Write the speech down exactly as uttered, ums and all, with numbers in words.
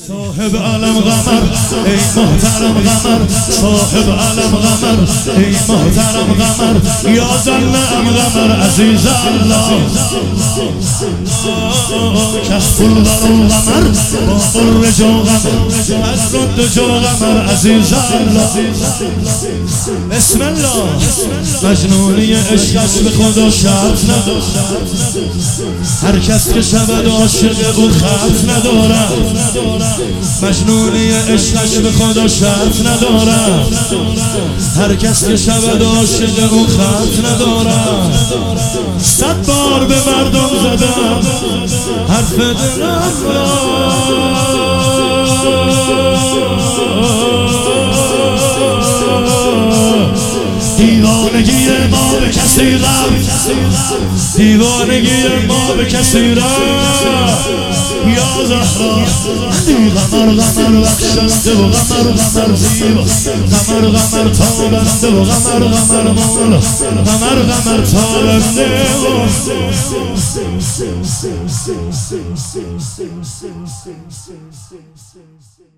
صاحب علم قمر ای محترم قمر، صاحب علم قمر ای محترم قمر، یا زلم قمر عزیز الله. کس پول برو قمر با قر جو قمر، از رد جو قمر عزیز الله. بسم الله. مجنونی عشقش به خدا شرط نداره، هر کس که شود عاشق او خط نداره. مجنونی عشقش به خدا شرط نداره، هر کس که شود عاشق او خط نداره. صد بار به مردم زدم حرف دلم را، دیوانگی ما به کسی رفت، دیوانگی ما به کسی رفت. یا زهرا ای قمر قمر بخشنده و قمر قمر زیبا، قمر قمر تابنده و قمر قمر مولا، قمر قمر تابنده و